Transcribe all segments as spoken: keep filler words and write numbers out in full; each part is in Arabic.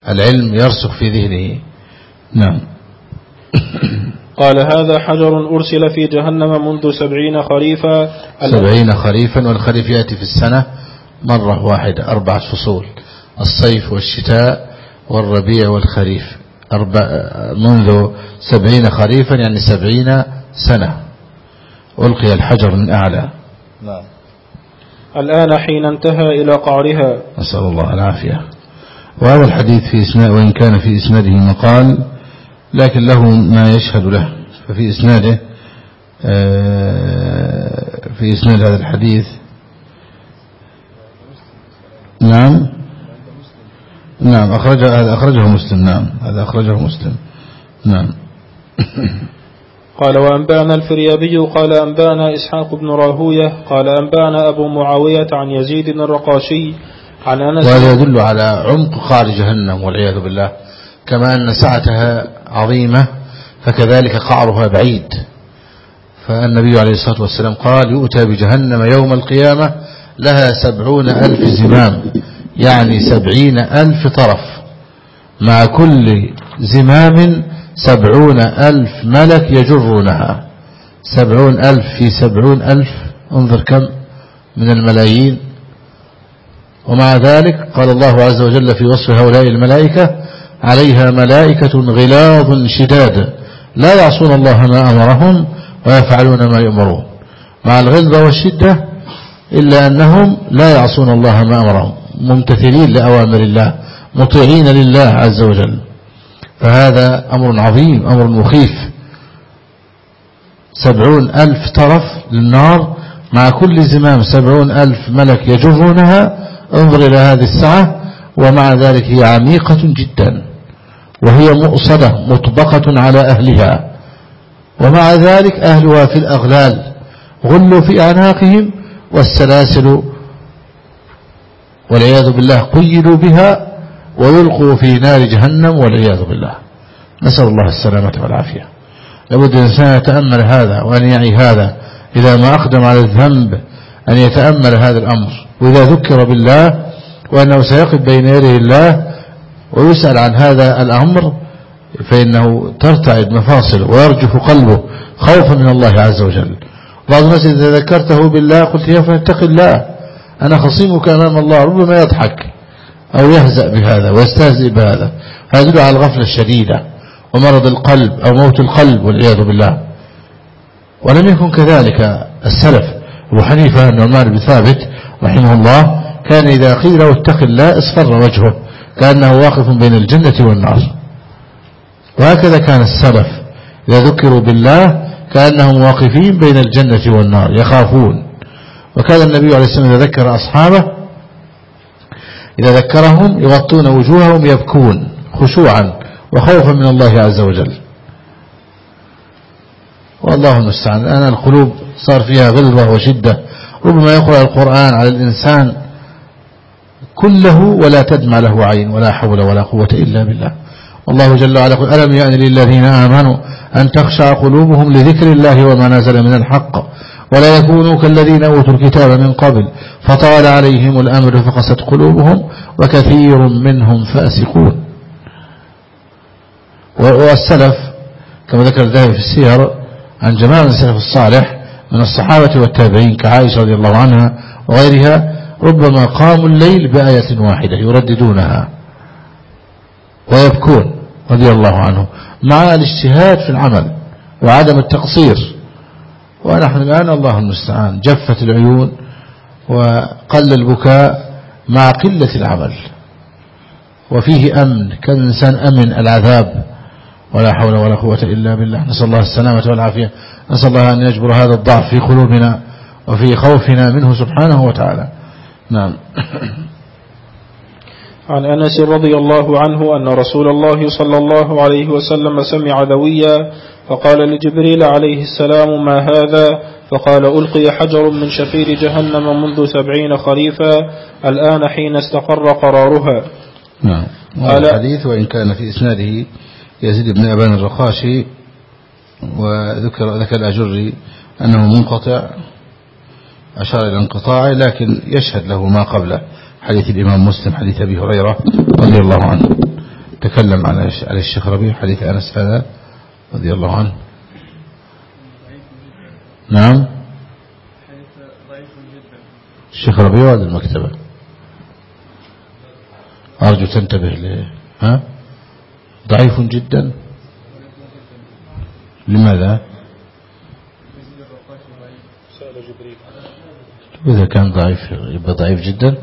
العلم يرسخ في ذهنه. نعم. قال هذا حجر أرسل في جهنم منذ سبعين خريفا. سبعين خريفا، والخريف يأتي في السنة مرة واحدة، أربعة فصول: الصيف والشتاء والربيع والخريف. أربع منذ سبعين خريفا يعني سبعين سنة ألقي الحجر من أعلى. نعم. الآن حين انتهى إلى قعرها. نسأل الله العافية. وهذا الحديث في إسناد، وإن كان في إسناده مقال، لكن له ما يشهد له. ففي إسناده في إسناد هذا الحديث نعم نعم أخرجه هذا أخرجه مسلم. نعم هذا أخرجه مسلم. نعم. قال وأنبأنا الفريابي قال أنبأنا إسحاق بن راهوية قال أنبأنا أبو معاوية عن يزيد بن الرقاشي عن أنس. وهذا يدل على عمق قعر جهنم والعياذ بالله، كما أن سعتها عظيمة فكذلك قعرها بعيد. فالنبي عليه الصلاة والسلام قال يؤتى بجهنم يوم القيامة لها سبعون ألف زمام، يعني سبعين ألف طرف، مع كل زمام سبعون ألف ملك يجرونها. سبعون ألف في سبعون ألف، انظر كم من الملايين. ومع ذلك قال الله عز وجل في وصف هؤلاء الملائكة: عليها ملائكة غلاظ شداد لا يعصون الله ما أمرهم ويفعلون ما يؤمرون. مع الغلظة والشدة إلا أنهم لا يعصون الله ما أمرهم، ممتثلين لأوامر الله، مطيعين لله عز وجل. فهذا أمر عظيم، أمر مخيف. سبعون ألف طرف للنار مع كل زمام سبعون ألف ملك يجرونها. انظر إلى هذه الساعة، ومع ذلك هي عميقة جدا، وهي مؤصدة مطبقة على أهلها، ومع ذلك أهلها في الأغلال غلوا في أعناقهم، والسلاسل والعياذ بالله قيدوا بها ويلقوا في نار جهنم والعياذ بالله. نسأل الله السلامة والعافية. لابد الإنسان يتأمل هذا وأن يعي هذا، إذا ما أقدم على الذنب أن يتأمل هذا الأمر، وإذا ذكر بالله وأنه سيقف بين يدي الله ويسأل عن هذا الأمر فإنه ترتعد مفاصله ويرجف قلبه خوفا من الله عز وجل. بعض الناس إذا ذكرته بالله قلت يا فاتق الله أنا خصيمك أمام الله، ربما يضحك أو يهزأ بهذا ويستهزئ بهذا، هذا يدل على الغفلة الشديدة ومرض القلب أو موت القلب والعياذ بالله. ولم يكن كذلك السلف. أبو حنيفة النعمان بن ثابت رحمه الله كان إذا قيل له اتق الله اصفر وجهه كأنه واقف بين الجنة والنار. وهكذا كان السلف إذا ذكروا بالله كأنهم واقفين بين الجنة والنار يخافون. وكان النبي عليه الصلاة والسلام إذا ذكر أصحابه إذا ذكرهم يغطون وجوههم يبكون خشوعا وخوفا من الله عز وجل. والله المستعان. الآن القلوب صار فيها غلظة وشدة، ربما يقرأ القرآن على الإنسان كله ولا تدمع له عين، ولا حول ولا قوة إلا بالله. والله جل وعلا يقول ألم يأن للذين آمنوا أن تخشع قلوبهم لذكر الله وما نزل من الحق ولا يكونوا كالذين أوتوا الكتاب من قبل فطال عليهم الأمر فقست قلوبهم وكثير منهم فاسقون. والسلف كما ذكر الذهبي في السير عن جماعة من السلف الصالح من الصحابة والتابعين كعائشة رضي الله عنها وغيرها ربما قاموا الليل بآية واحدة يرددونها ويبكون رضي الله عنه مع الاجتهاد في العمل وعدم التقصير. ونحن الآن الله المستعان جفت العيون وقل البكاء مع قلة العمل، وفيه أمن، كان الإنسان أمن العذاب، ولا حول ولا قوة إلا بالله. نسأل الله السلامة والعافية. نسأل الله أن يجبر هذا الضعف في قلوبنا وفي خوفنا منه سبحانه وتعالى. نعم. عن أنس رضي الله عنه أن رسول الله صلى الله عليه وسلم سمع ذويا فقال لجبريل عليه السلام ما هذا؟ فقال ألقي حجر من شفير جهنم منذ سبعين خريفا الآن حين استقر قرارها. نعم. قال الحديث وإن كان في إسناده يزيد بن أبان الرقاشي، وذكر ذكر الأجري أنه منقطع، أشار إلى انقطاعه، لكن يشهد له ما قبله حديث الإمام مسلم حديث أبي هريرة رضي الله عنه. تكلم على على الشيخ ربيع حديث أنس هذا رضي الله عنه. نعم الشيخ ربيع وهذا المكتبة أرجو تنتبه له. ها ضعيف جدا. لماذا؟ إذا كان ضعيف يبقى ضعيف جدا.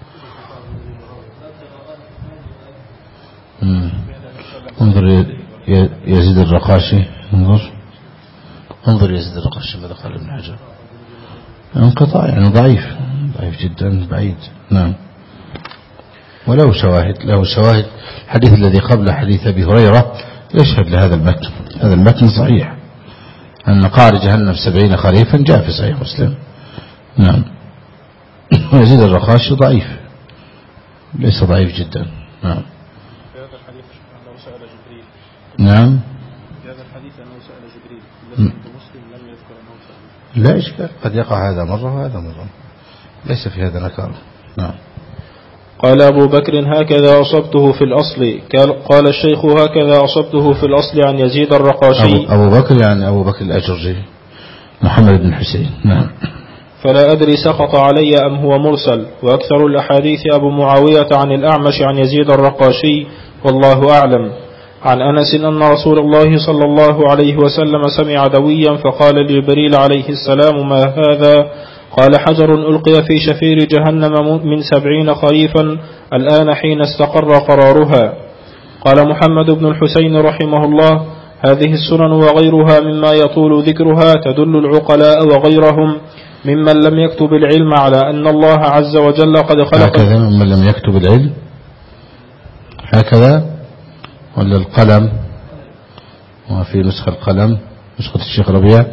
مم. انظر يزيد الرقاشي. انظر انظر يزيد الرقاشي ماذا قال ابن حجر. انقطاع يعني ضعيف ضعيف جدا بعيد. نعم وله شواهد له شواهد. الحديث الذي قبل حديث أبي هريرة يشهد لهذا المتن. هذا المتن صحيح أن قعر جهنم سبعين خريفا جاء في صحيح مسلم. نعم ويزيد الرقاشي ضعيف ليس ضعيف جدا. نعم في هذا الحديث أنه سأل جبريل. نعم في هذا الحديث أنه سأل جبريل الذي عند مسلم لم يذكر أنه سأل. لا إشكال قد يقع هذا مرة وهذا مرة ليس في هذا نكار. نعم قال أبو بكر هكذا أصبته في الأصل. قال الشيخ هكذا أصبته في الأصل عن يزيد الرقاشي. أبو, أبو بكر يعني أبو بكر الأجرجي محمد بن حسين. نعم فلا أدري سقط علي أم هو مرسل. وأكثر الأحاديث أبو معاوية عن الأعمش عن يزيد الرقاشي والله أعلم. عن أنس أن رسول الله صلى الله عليه وسلم سمع دويا فقال لجبريل عليه السلام ما هذا؟ قال حجر ألقي في شفير جهنم من سبعين خريفا الآن حين استقر قرارها. قال محمد بن الحسين رحمه الله هذه السنن وغيرها مما يطول ذكرها تدل العقلاء وغيرهم ممن لم يكتب العلم على أن الله عز وجل قد خلق. هكذا ممن لم يكتب العلم هكذا ولا القلم وفي نسخة القلم نسخة الشيخ ربيع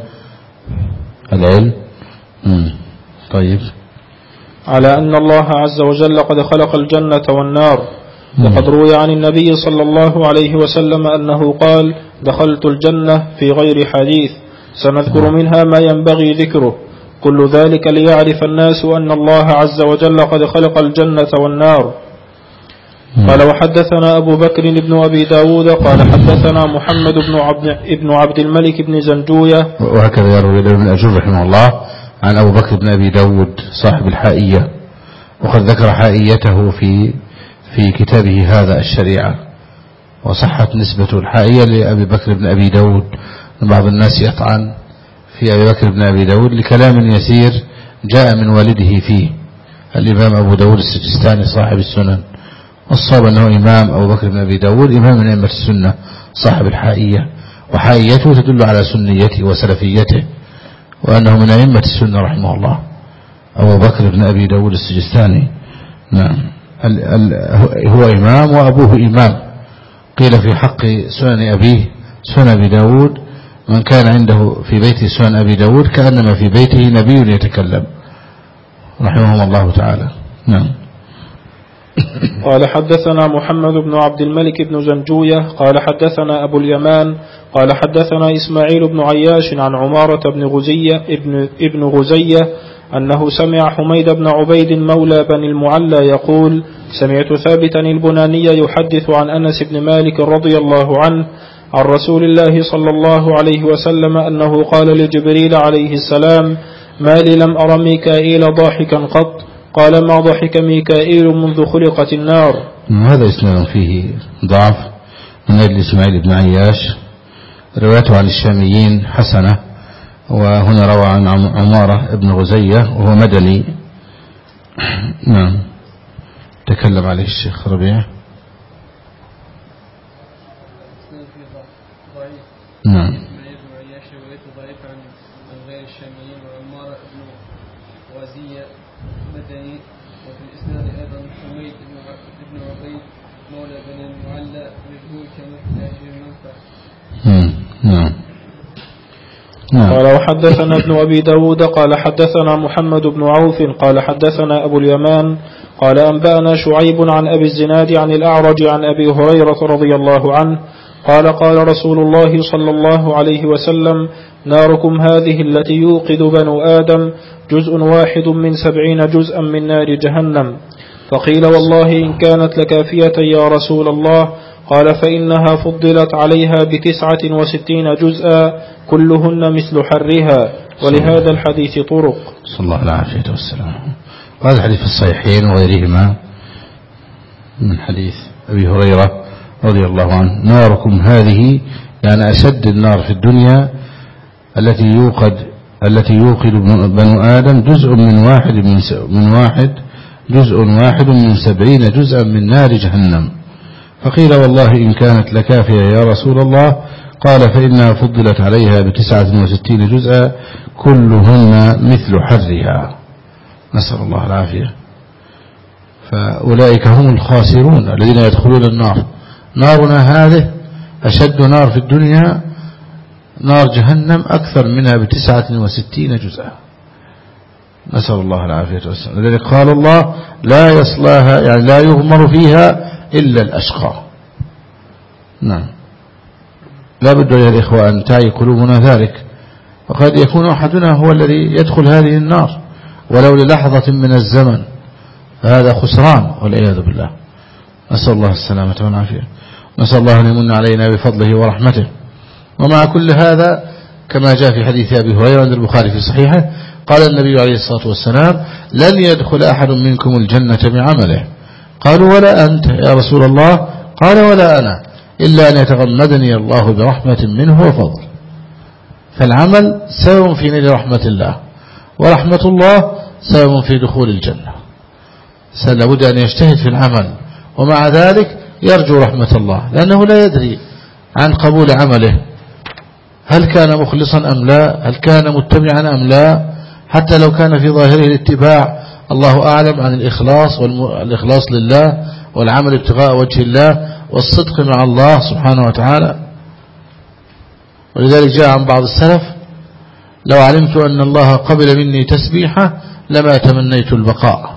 العلم. مم. طيب على أن الله عز وجل قد خلق الجنة والنار. وقد روي عن النبي صلى الله عليه وسلم أنه قال دخلت الجنة في غير حديث سنذكر منها ما ينبغي ذكره كل ذلك ليعرف الناس أن الله عز وجل قد خلق الجنة والنار. قال وحدثنا أبو بكر بن أبي داود قال حدثنا محمد بن عبد, ابن عبد الملك بن زنجوية. وهكذا يروي ابن الأجر رحمه الله عن أبو بكر بن أبي داود صاحب الحائية وقد ذكر حائيته في في كتابه هذا الشريعة وصحت نسبة الحائية لأبي بكر بن أبي داود. بعض الناس يطعن في أبي بكر بن أبي داود لكلام يسير جاء من والده فيه الإمام أبو داود السجستاني صاحب السنن. والصواب أنه إمام أبو بكر بن أبي داود إمام من أئمة السنة صاحب الحائية وحائيته تدل على سنيته وسلفيته وأنه من أئمة السنة رحمه الله أبو بكر بن أبي داود السجستاني. نعم ال ال هو إمام وأبوه إمام. قيل في حق سنن أبيه سنن أبي داود من كان عنده في بيته سنن أبي داود كأنما في بيته نبي يتكلم رحمه الله تعالى. نعم قال حدثنا محمد بن عبد الملك بن زنجوية قال حدثنا أبو اليمان قال حدثنا إسماعيل بن عياش عن عمارة بن غزية ابن, ابن غزية أنه سمع حميد بن عبيد مولى بن المعلى يقول سمعت ثابتا البناني يحدث عن أنس بن مالك رضي الله عنه عن رسول الله صلى الله عليه وسلم أنه قال لجبريل عليه السلام ما لي لم أر ميكائيل ضاحكا قط. قال ما ضحك ميكائيل منذ خلقت النار. هذا إسناد فيه ضعف من أجل إسماعيل بن عياش روايته عن الشاميين حسنة وهنا روى عن عمارة بن غزية وهو مدني. نعم تكلم عليه الشيخ ربيع. نعم وفي الإسناد أيضا حميد بن عبيد مولى بن المعلى مجهول كمثل المنفع. نعم قال وحدثنا ابن أبي داود قال حدثنا محمد بن عوف قال حدثنا أبو اليمان قال أنبأنا شعيب عن أبي الزناد عن الأعرج عن أبي هريرة رضي الله عنه قال قال رسول الله صلى الله عليه وسلم ناركم هذه التي يوقد بنو آدم جزء واحد من سبعين جزءا من نار جهنم. فقيل والله إن كانت لكافية يا رسول الله. قال فإنها فضلت عليها بتسعة وستين جزءا كلهن مثل حرها، ولهذا الحديث طرق. صلى الله عليه وسلم. هذا الحديث في الصحيحين وغيرهما من حديث أبي هريرة رضي الله عنه: ناركم هذه، يعني أشد النار في الدنيا التي يوقد التي يوقد بنو آدم جزء من واحد من, من واحد جزء واحد من سبعين جزءا من نار جهنم. فقيل: والله إن كانت لكافية يا رسول الله؟ قال: فإنها فضلت عليها بتسعة وستين جزءا كلهن مثل حرها. نسأل الله العافية. فأولئك هم الخاسرون الذين يدخلون النار. نارنا هذه أشد نار في الدنيا، نار جهنم أكثر منها بتسعة وستين جزءا. نسأل الله العافية والسلام. لذلك قال الله: لا يصلاها، يعني لا يغمر فيها إلا الأشقى. نعم، لا بد يا الإخوة أن تعي قلوبنا ذلك. وقد يكون أحدنا هو الذي يدخل هذه النار ولو للحظة من الزمن، فهذا خسران والعياذ بالله. نسأل الله السلامة والعافية. نسأل الله أن يمن علينا بفضله ورحمته. ومع كل هذا كما جاء في حديث أبي هريرة عند البخاري في صحيحه قال النبي عليه الصلاة والسلام: لن يدخل أحد منكم الجنة بعمله. قالوا: ولا أنت يا رسول الله؟ قال: ولا أنا، إلا أن يتغمدني الله برحمة منه وفضل. فالعمل سبب في نيل رحمة الله، ورحمة الله سبب في دخول الجنة. لابد أن يجتهد في العمل، ومع ذلك يرجو رحمة الله، لأنه لا يدري عن قبول عمله، هل كان مخلصا أم لا، هل كان متبعا أم لا. حتى لو كان في ظاهره الاتباع، الله أعلم عن الإخلاص والإخلاص لله والعمل ابتغاء وجه الله والصدق مع الله سبحانه وتعالى. ولذلك جاء عن بعض السلف: لو علمت أن الله قبل مني تسبيحة لما تمنيت البقاء،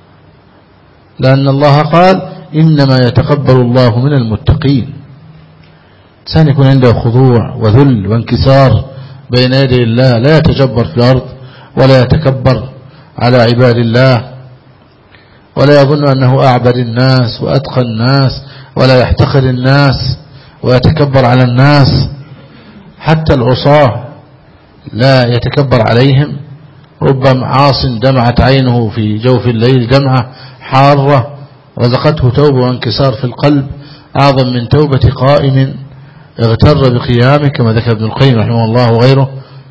لأن الله قال: إنما يتقبل الله من المتقين. إنسان يكون عنده خضوع وذل وانكسار بين يدي الله، لا يتجبر في الأرض ولا يتكبر على عباد الله، ولا يظن أنه أعبد الناس وأتقى الناس، ولا يحتقر الناس ويتكبر على الناس. حتى العصاة لا يتكبر عليهم. ربما عاص دمعت عينه في جوف الليل دمعة حارة رزقته توبة وانكسار في القلب أعظم من توبة قائم اغتر بقيامه، كما ذكر ابن القيم رحمه الله وغيره.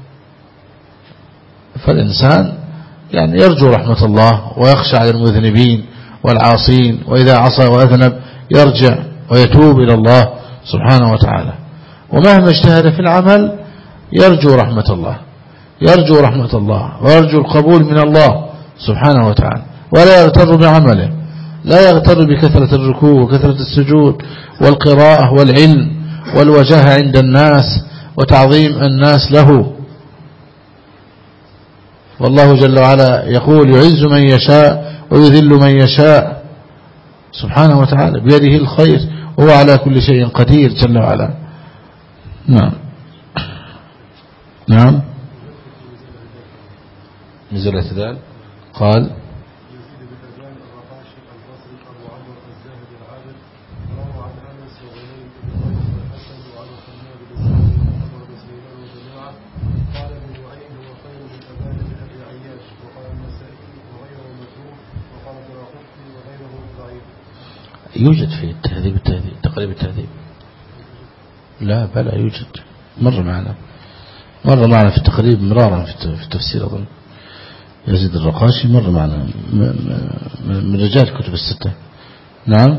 فالإنسان يعني يرجو رحمة الله ويخشى على المذنبين والعاصين، وإذا عصى وأذنب يرجع ويتوب إلى الله سبحانه وتعالى. ومهما اجتهد في العمل يرجو رحمة الله، يرجو رحمة الله ويرجو القبول من الله سبحانه وتعالى، ولا يغتر بعمله، لا يغتر بكثرة الركوع وكثرة السجود والقراءة والعلم والوجاهة عند الناس وتعظيم الناس له. والله جل وعلا يقول: يعز من يشاء ويذل من يشاء سبحانه وتعالى، بيده الخير وهو على كل شيء قدير جل وعلا. نعم نعم. نزل الاعتدال. قال: يوجد في التهذيب التهذيب تقريب التهذيب. لا بلى يوجد، مر معنا مر معنا في التقريب مرارا في التفسير. أظن يزيد الرقاشي مر معنا من رجال الكتب الستة. نعم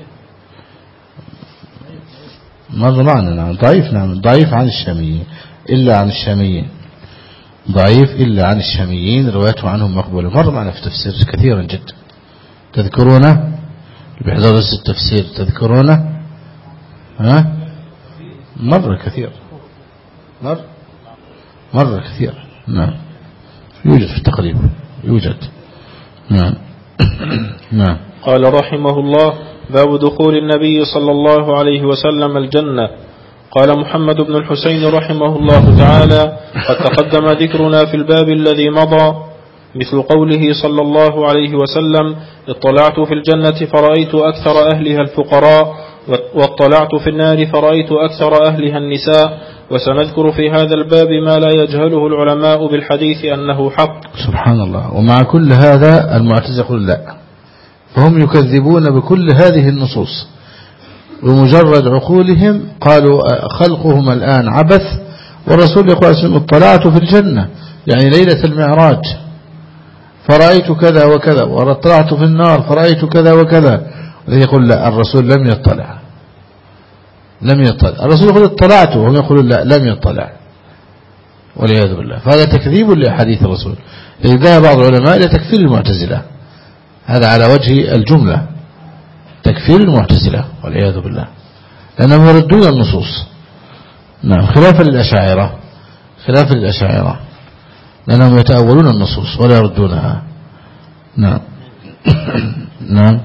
مر معنا. نعم ضعيف. نعم ضعيف عن الشاميين، إلا عن الشاميين ضعيف إلا عن الشاميين، روايته عنهم مقبولة. مر معنا في التفسير كثيرا جدا. تذكرونه بحضور درس التفسير؟ تذكرونه؟ ها؟ مرة كثير مر مرة كثير. نعم يوجد في التقريب، يوجد. نعم نعم. قال رحمه الله: باب دخول النبي صلى الله عليه وسلم الجنة. قال محمد بن الحسين رحمه الله تعالى: قد تقدم ذكرنا في الباب الذي مضى مثل قوله صلى الله عليه وسلم: اطلعت في الجنة فرأيت أكثر أهلها الفقراء واطلعت في النار فرأيت أكثر أهلها النساء. وسنذكر في هذا الباب ما لا يجهله العلماء بالحديث أنه حق. سبحان الله. ومع كل هذا المعتزلة يقول لا، فهم يكذبون بكل هذه النصوص بمجرد عقولهم. قالوا خلقهم الآن عبث، والرسول يقول اطلعت في الجنة يعني ليلة المعراج فرأيت كذا وكذا، واطلعت في النار فرأيت كذا وكذا. يقول لا، الرسول لم يطلع لم يطلع الرسول يقول اطلعت، وهم يقولون لا لم يطلع، والعياذ بالله. فهذا تكذيب لأحاديث الرسول. إذا بعض العلماء إلى تكفير المعتزلة، هذا على وجه الجملة تكفير المعتزلة والعياذ بالله، لأنهم يردون النصوص. نعم، خلافا للأشاعرة خلافا للأشاعرة لأنهم يتأولون النصوص ولا يردونها. نعم. نعم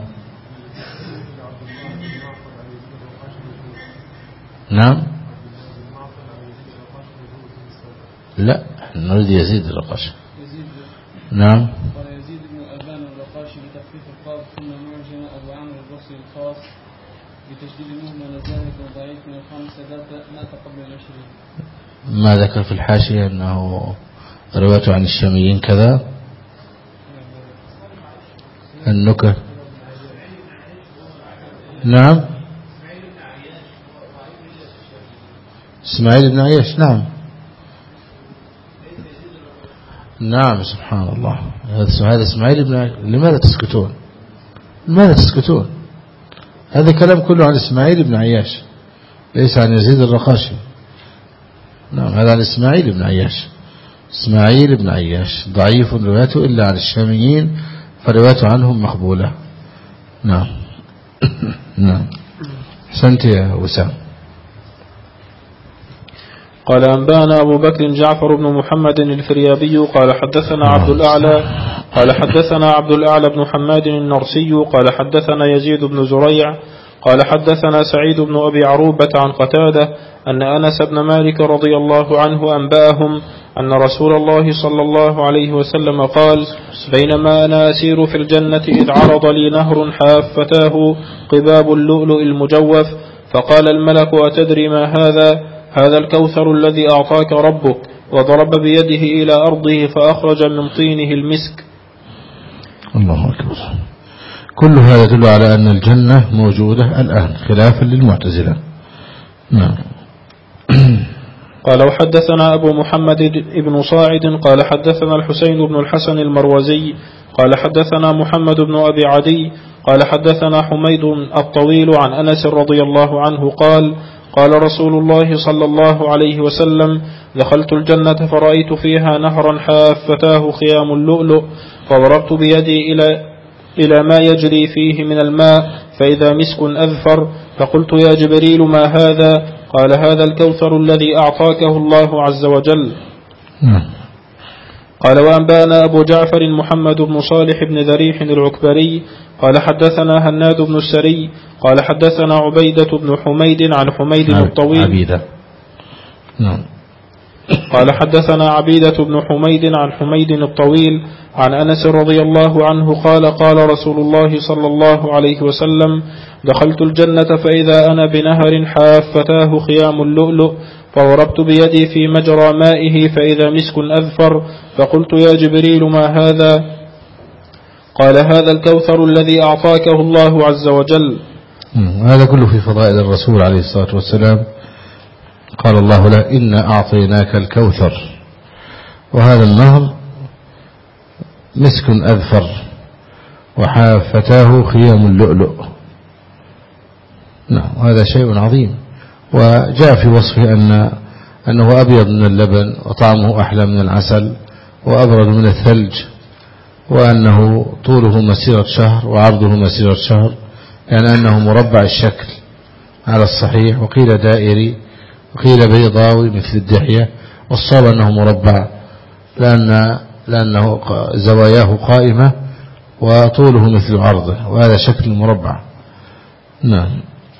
نعم لا، نريد يزيد الرقاشي. نعم. قال يزيد بن أبان الرقاشي بتخفيف القاف، ثم معجم أبو عمرو البصري الخاص بتشديد المهمل الزاهد وضعيف من الخامسة مات قبل العشرين. ما ذكر في الحاشية أنه روايته عن الشاميين كذا النكر. نعم، إسماعيل بن عياش. نعم نعم سبحان الله. هذا إسماعيل بن عياش. لماذا تسكتون لماذا تسكتون هذا كلام كله عن إسماعيل بن عياش، ليس عن يزيد الرقاشي. نعم، هذا عن إسماعيل بن عياش. إسماعيل بن عياش ضعيف روايته إلا عن الشاميين، فروايته عنهم مقبولة. نعم. نعم، أحسنت يا وسام. قال أنبانا أبو بكر جعفر بن محمد الفريابي قال حدثنا عبد الأعلى قال حدثنا عبد الأعلى بن حماد النرسي قال حدثنا يزيد بن زريع قال حدثنا سعيد بن أبي عروبة عن قتادة أن أنس بن مالك رضي الله عنه أنبأهم أن رسول الله صلى الله عليه وسلم قال: بينما أنا أسير في الجنة إذ عرض لي نهر حافتاه قباب اللؤلؤ المجوف، فقال الملك: أتدري ما هذا؟ هذا الكوثر الذي أعطاك ربك. وضرب بيده إلى أرضه فأخرج من طينه المسك. الله أكبر. كل هذا يدل على أن الجنة موجودة الآن خلافا للمعتزلة. نعم. قال وحدثنا أبو محمد بن صاعد قال حدثنا الحسين بن الحسن المروزي قال حدثنا محمد بن أبي عدي قال حدثنا حميد الطويل عن أنس رضي الله عنه قال: قال رسول الله صلى الله عليه وسلم: دخلت الجنة فرأيت فيها نهرا حافتاه خيام اللؤلؤ، فضربت بيدي إلى إلى ما يجري فيه من الماء فإذا مسك أذفر، فقلت: يا جبريل ما هذا؟ قال: هذا الكوثر الذي أعطاكه الله عز وجل. قال وأنبانا أبو جعفر محمد بن صالح بن ذريح العكبري قال حدثنا هناد بن السري قال حدثنا عبيدة بن حميد عن حميد الطويل عبيدة. نعم. قال حدثنا عبيدة بن حميد عن حميد الطويل عن أنس رضي الله عنه قال: قال رسول الله صلى الله عليه وسلم: دخلت الجنة فإذا أنا بنهر حافتاه خيام اللؤلؤ، فضربت بيدي في مجرى مائه فإذا مسك أذفر، فقلت: يا جبريل ما هذا؟ قال: هذا الكوثر الذي أعطاكه الله عز وجل. هذا كله في فضائل الرسول عليه الصلاة والسلام. قال الله له: إنا أعطيناك الكوثر، وهذا النهر مسك أذفر وحافتاه خيام اللؤلؤ. نعم، هذا شيء عظيم. وجاء في وصفه أن أنه أبيض من اللبن وطعمه أحلى من العسل وأبرد من الثلج، وأنه طوله مسيرة شهر وعرضه مسيرة شهر، يعني أنه مربع الشكل على الصحيح، وقيل دائري وقيل بيضاوي مثل الدحية، والصواب أنه مربع لأن لأنه زواياه قائمة وطوله مثل عرضه، وهذا شكل مربع. نعم.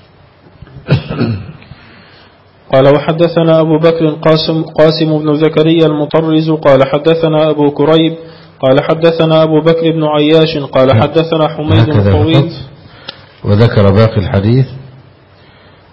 قال وحدثنا أبو بكر قاسم, قاسم بن زكريا المطرز قال حدثنا أبو كريب قال حدثنا أبو بكر بن عياش قال حدثنا حميد الطويل. وذكر باقي الحديث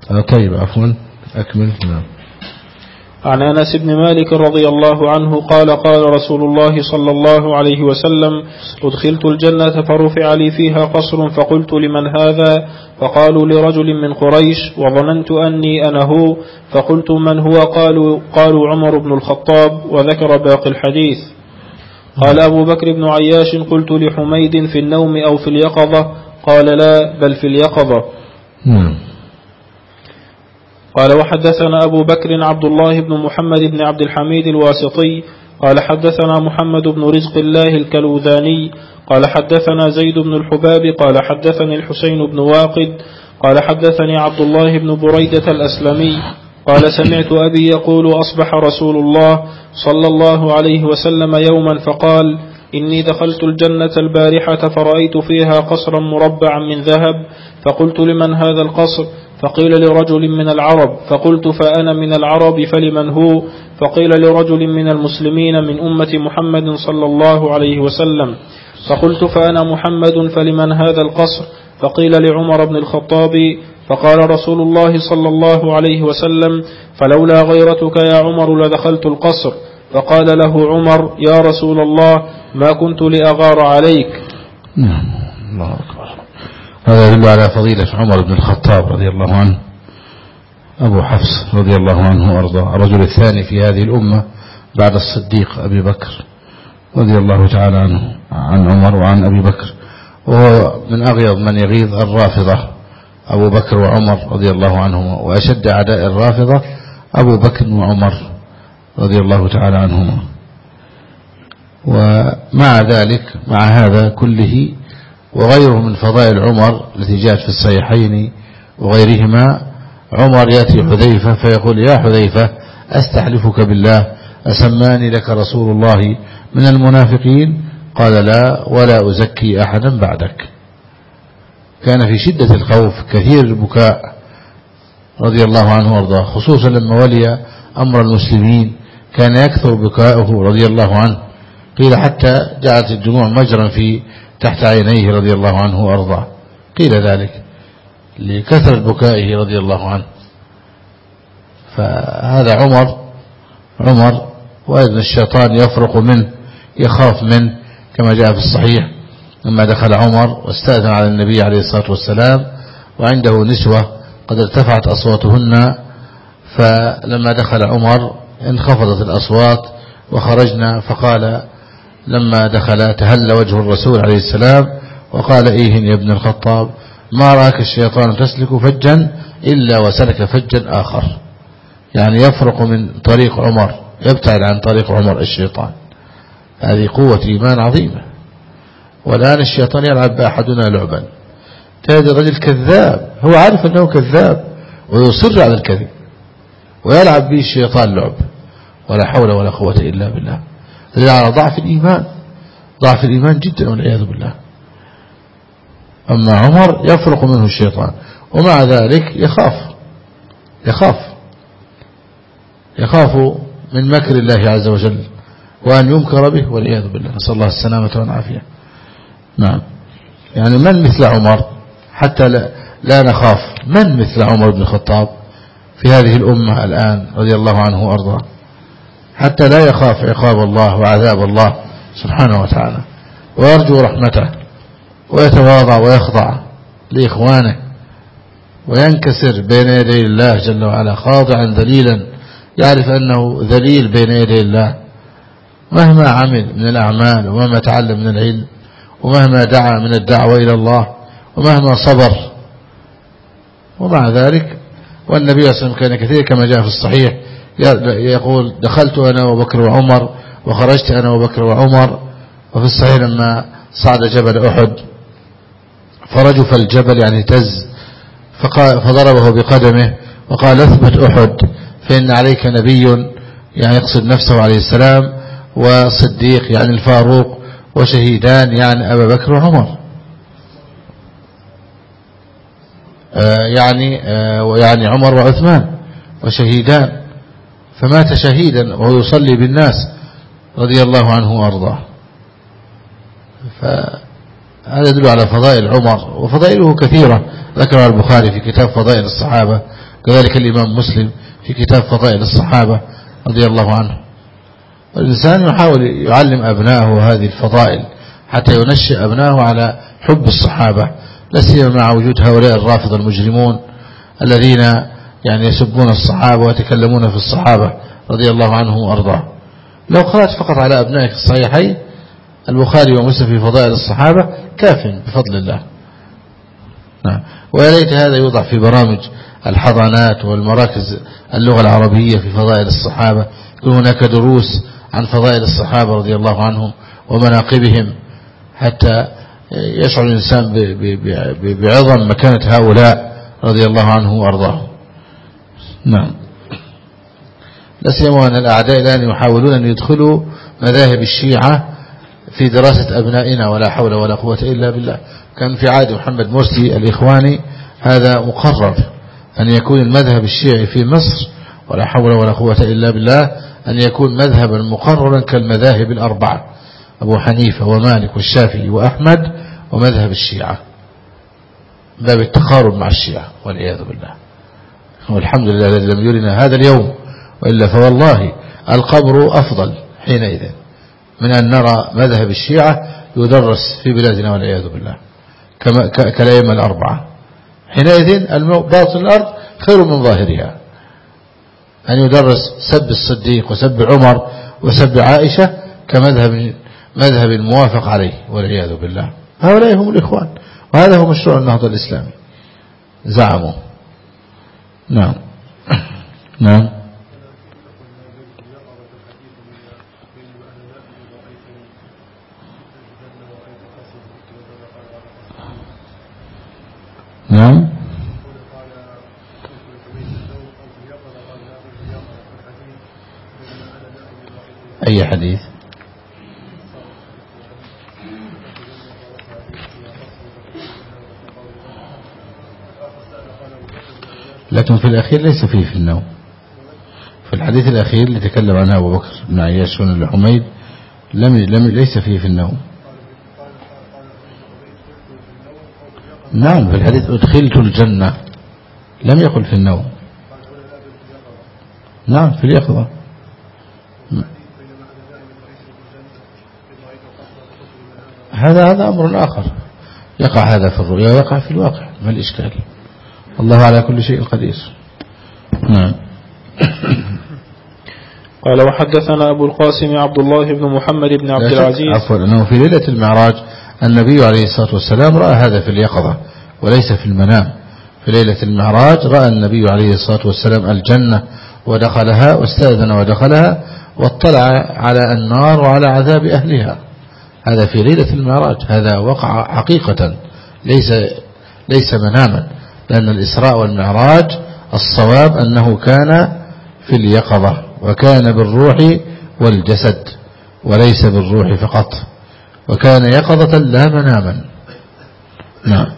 طيب عفوا أكمل. نعم. عن أنس بن مالك رضي الله عنه قال قال رسول الله صلى الله عليه وسلم أدخلت الجنة فرفع لي فيها قصر فقلت لمن هذا؟ فقالوا لرجل من قريش وظننت أني أنا هو، فقلت من هو؟ قالوا, قالوا عمر بن الخطاب، وذكر باقي الحديث. قال أبو بكر بن عياش قلت لحميد في النوم أو في اليقظة؟ قال لا بل في اليقظة. قال وحدثنا أبو بكر عبد الله بن محمد بن عبد الحميد الواسطي قال حدثنا محمد بن رزق الله الكلوذاني قال حدثنا زيد بن الحباب قال حدثني الحسين بن واقد قال حدثني عبد الله بن بريدة الأسلمي قال سمعت أبي يقول أصبح رسول الله صلى الله عليه وسلم يوما فقال إني دخلت الجنة البارحة فرأيت فيها قصرا مربعا من ذهب، فقلت لمن هذا القصر؟ فقيل لرجل من العرب، فقلت فأنا من العرب فلمن هو؟ فقيل لرجل من المسلمين من أمة محمد صلى الله عليه وسلم، فقلت فأنا محمد فلمن هذا القصر؟ فقيل لعمر بن الخطاب، فقال رسول الله صلى الله عليه وسلم فلولا غيرتك يا عمر لدخلت القصر. فقال له عمر يا رسول الله ما كنت لأغار عليك. نعم الله أكبر. هذا يدل على فضيلة عمر بن الخطاب رضي الله عنه أبو حفص رضي الله عنه وأرضاه، الرجل الثاني في هذه الأمة بعد الصديق أبي بكر رضي الله تعالى عنه عن عمر وعن أبي بكر، وهو من أغيظ من يغيظ الرافضة أبو بكر وعمر رضي الله عنهما، وأشد أعداء الرافضة أبو بكر وعمر رضي الله تعالى عنهما. ومع ذلك مع هذا كله وغيره من فضائل عمر التي جاءت في الصحيحين وغيرهما، عمر يأتي حذيفة فيقول يا حذيفة أستحلفك بالله أسماني لك رسول الله من المنافقين؟ قال لا ولا أزكي أحدا بعدك. كان في شدة الخوف كثير البكاء رضي الله عنه وارضاه، خصوصا لما ولي أمر المسلمين كان يكثر بكاؤه رضي الله عنه، قيل حتى جعلت الدموع مجرا في تحت عينيه رضي الله عنه وارضاه، قيل ذلك لكثرة بكائه رضي الله عنه. فهذا عمر عمر وإذن الشيطان يفرق منه يخاف منه، كما جاء في الصحيح لما دخل عمر واستأذن على النبي عليه الصلاة والسلام وعنده نسوة قد ارتفعت أصواتهن، فلما دخل عمر انخفضت الأصوات وخرجنا، فقال لما دخل تهل وجه الرسول عليه السلام وقال إيهن يا ابن الخطاب ما رأك الشيطان تسلك فجا إلا وسلك فجا آخر، يعني يفرق من طريق عمر، يبتعد عن طريق عمر الشيطان. هذه قوة إيمان عظيمة. والآن الشيطان يلعب بأحدنا لعبا، تجد رجل كذاب هو عارف أنه كذاب ويصر على الكذب ويلعب به الشيطان لعب، ولا حول ولا قوة إلا بالله. هذا على ضعف الإيمان، ضعف الإيمان جدا والعياذ بالله. أما عمر يفرق منه الشيطان ومع ذلك يخاف يخاف يخاف من مكر الله عز وجل وأن يمكر به والعياذ بالله، نسأل الله السلامة والعافية. نعم، يعني من مثل عمر حتى لا, لا نخاف؟ من مثل عمر بن الخطاب في هذه الأمة الآن رضي الله عنه وأرضاه، حتى لا يخاف عقاب الله وعذاب الله سبحانه وتعالى ويرجو رحمته ويتواضع ويخضع لإخوانه وينكسر بين يدي الله جل وعلا خاضعا ذليلا، يعرف أنه ذليل بين يدي الله مهما عمل من الأعمال ومهما تعلم من العلم ومهما دعا من الدعوة إلى الله ومهما صبر. ومع ذلك والنبي صلى الله عليه وسلم كان كثير كما جاء في الصحيح يقول دخلت أنا وبكر وعمر وخرجت أنا وبكر وعمر. وفي الصحيح لما صعد جبل أحد فرجف الجبل يعني تز فضربه بقدمه وقال اثبت أحد فإن عليك نبي، يعني يقصد نفسه عليه السلام، وصديق يعني الفاروق، وشهيدان يعني أبا بكر وعمر، آه يعني آه ويعني عمر وعثمان وشهيدان، فمات شهيدا وهو يصلي بالناس رضي الله عنه وأرضاه. فهذا يدل على فضائل عمر، وفضائله كثيرة ذكرها البخاري في كتاب فضائل الصحابة كذلك الإمام مسلم في كتاب فضائل الصحابة رضي الله عنه. والإنسان يحاول يعلم أبنائه هذه الفضائل حتى ينشئ أبنائه على حب الصحابة، لا سيما مع وجود هؤلاء الرافضة المجرمون الذين يعني يسبون الصحابة ويتكلمون في الصحابة رضي الله عنهم وأرضاه. لو قرأت فقط على أبنائك الصحيحين البخاري ومسلم في فضائل الصحابة كاف بفضل الله. نعم. ويا ليت هذا يوضع في برامج الحضانات والمراكز اللغة العربية في فضائل الصحابة، يكون هناك دروس عن فضائل الصحابة رضي الله عنهم ومناقبهم حتى يشعر الإنسان بعظم مكانة هؤلاء رضي الله عنه وأرضاه. نعم. لا سيما أن الأعداء الآن يحاولون أن يدخلوا مذاهب الشيعة في دراسة أبنائنا، ولا حول ولا قوة إلا بالله. كان في عهد محمد مرسي الإخواني هذا مقرر أن يكون المذهب الشيعي في مصر، ولا حول ولا قوة إلا بالله، أن يكون مذهبا مقررا كالمذاهب الأربعة، أبو حنيفة ومالك والشافعي وأحمد ومذهب الشيعة، باب التقارب مع الشيعة والعياذ بالله. والحمد لله الذي لم يرنا هذا اليوم، وإلا فوالله القبر أفضل حينئذ من أن نرى مذهب الشيعة يدرس في بلادنا والعياذ بالله كالأئمة الأربعة. حينئذ باطن الأرض خير من ظاهرها. أن يدرس سب الصديق وسب عمر وسب عائشة كمذهب مذهب الموافق عليه والعياذ بالله. هؤلاء هم الإخوان، وهذا هو مشروع النهضة الإسلامي زعموا. نعم. نعم. نعم. أي حديث؟ لكن في الأخير ليس فيه في النوم. في الحديث الأخير اللي تكلم عنه أبو بكر بن عياش بن الحميد لم لم ليس فيه في النوم. نعم، في الحديث أدخلت الجنة، لم يقل في النوم. نعم، في اليقظة. هذا هذا أمر آخر، يقع هذا في الرؤيا ويقع في الواقع، ما الإشكال؟ الله على كل شيء قدير. نعم. قال وحدثنا أبو القاسم عبد الله بن محمد بن عبد العزيز. عفوا، أنه في ليلة المعراج النبي عليه الصلاة والسلام رأى هذا في اليقظة وليس في المنام. في ليلة المعراج رأى النبي عليه الصلاة والسلام الجنة ودخلها، واستأذن ودخلها، واطلع على النار وعلى عذاب أهلها. هذا في ليلة المعراج، هذا وقع حقيقة ليس ليس مناما، لأن الإسراء والمعراج الصواب أنه كان في اليقظة، وكان بالروح والجسد وليس بالروح فقط، وكان يقظة لا مناما. نعم.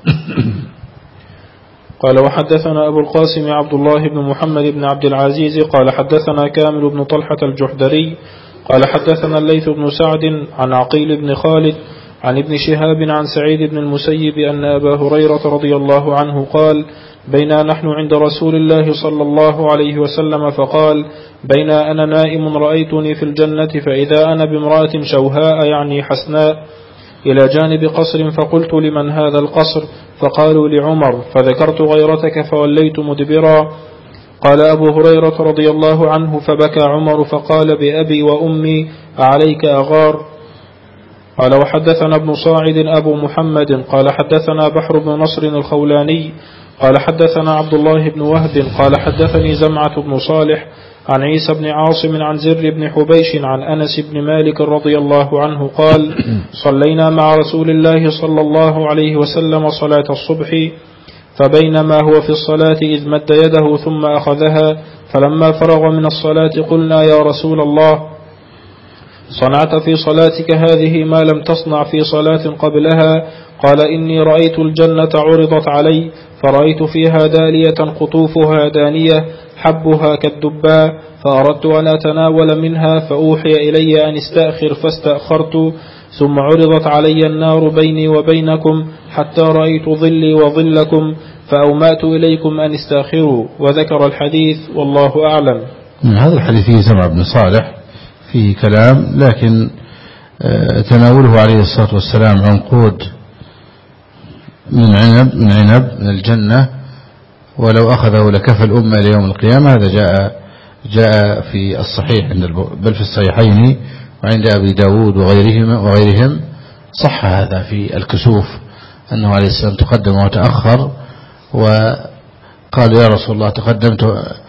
قال وحدثنا أبو القاسم عبد الله بن محمد بن عبد العزيز قال حدثنا كامل بن طلحة الجحدري قال حدثنا الليث بن سعد عن عقيل بن خالد عن ابن شهاب عن سعيد بن المسيب أن أبا هريرة رضي الله عنه قال بينا نحن عند رسول الله صلى الله عليه وسلم فقال بينا أنا نائم رأيتني في الجنة فإذا أنا بامرأة شوهاء يعني حسناء إلى جانب قصر، فقلت لمن هذا القصر؟ فقالوا لعمر، فذكرت غيرتك فوليت مدبرا. قال أبو هريرة رضي الله عنه فبكى عمر فقال بأبي وأمي أعليك أغار. قال وحدثنا ابن صاعد أبو محمد قال حدثنا بحر بن نصر الخولاني قال حدثنا عبد الله بن وهب قال حدثني زمعة بن صالح عن عيسى بن عاصم عن زر بن حبيش عن أنس بن مالك رضي الله عنه قال صلينا مع رسول الله صلى الله عليه وسلم صلاة الصبح، فبينما هو في الصلاة إذ مد يده ثم أخذها، فلما فرغ من الصلاة قلنا يا رسول الله صنعت في صلاتك هذه ما لم تصنع في صلاة قبلها؟ قال إني رأيت الجنة عرضت علي فرأيت فيها دالية قطوفها دانية حبها كالدباء، فأردت أن أتناول منها فأوحي إلي أن استأخر فاستأخرت، ثم عرضت علي النار بيني وبينكم حتى رأيت ظلي وظلكم، فأومأت إليكم أن استاخروا، وذكر الحديث والله أعلم. هذا الحديث فيه سمع بن صالح فيه كلام، لكن تناوله عليه الصلاة والسلام عنقود من عنب من عنب من الجنة ولو أخذه لكفى الأمة ليوم القيامة، هذا جاء جاء في الصحيح عند بل في الصحيحين وعند أبي داود وغيرهم وغيرهم صح هذا في الكسوف أنه عليه السلام تقدم وتأخر، وقال يا رسول الله تقدمت